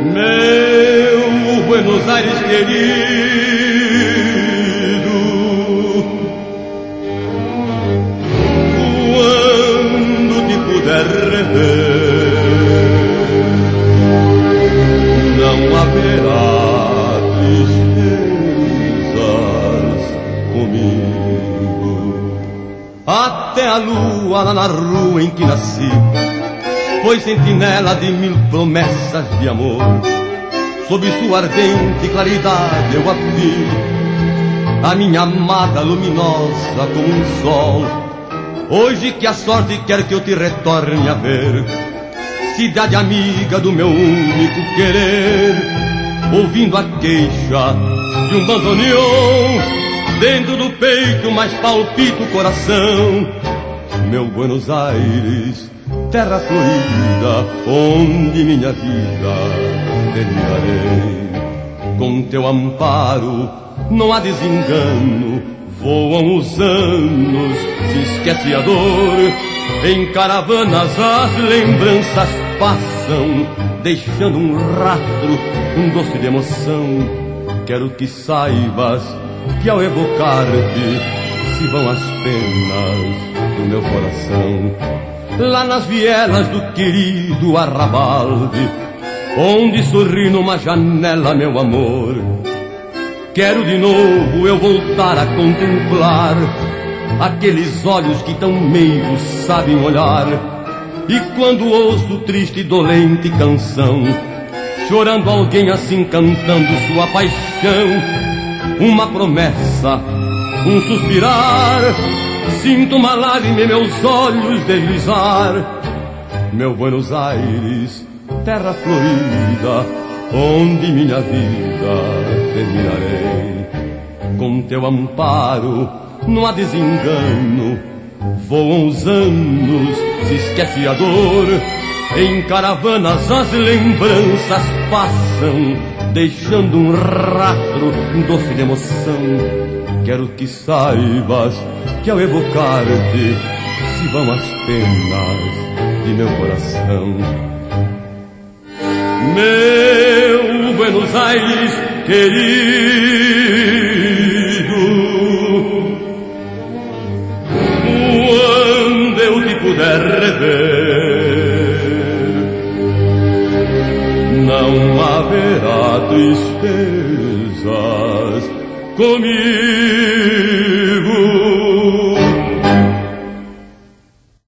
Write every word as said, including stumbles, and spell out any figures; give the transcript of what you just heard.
Meu Buenos Aires querido, quando te puder rever, não haverá tristezas comigo. Até a lua lá na rua em que nasci foi sentinela de mil promessas de amor. Sob sua ardente claridade eu a vi, a minha amada luminosa como um sol. Hoje que a sorte quer que eu te retorne a ver, cidade amiga do meu único querer, ouvindo a queixa de um bandoneon, dentro do peito mais palpita o coração. Meu Buenos Aires, terra florida, onde minha vida terminarei. Com teu amparo não há desengano, voam os anos, se esquece a dor. Em caravanas as lembranças passam, deixando um rastro, um doce de emoção. Quero que saibas que ao evocar-te se vão as penas do meu coração. Lá nas vielas do querido Arrabalde, onde sorri numa janela meu amor, quero de novo eu voltar a contemplar aqueles olhos que tão meigos sabem olhar. E quando ouço triste e dolente canção, chorando alguém assim cantando sua paixão, uma promessa, um suspirar, sinto uma lágrima em meus olhos deslizar. Meu Buenos Aires, terra florida, onde minha vida terminarei. Com teu amparo não há desengano, voam os anos, se esquece a dor. Em caravanas as lembranças passam, deixando um rastro doce de emoção. Quero que saibas que ao evocar-te se vão as penas de meu coração. Meu Buenos Aires querido, quando eu te puder rever, não haverá tristezas comigo.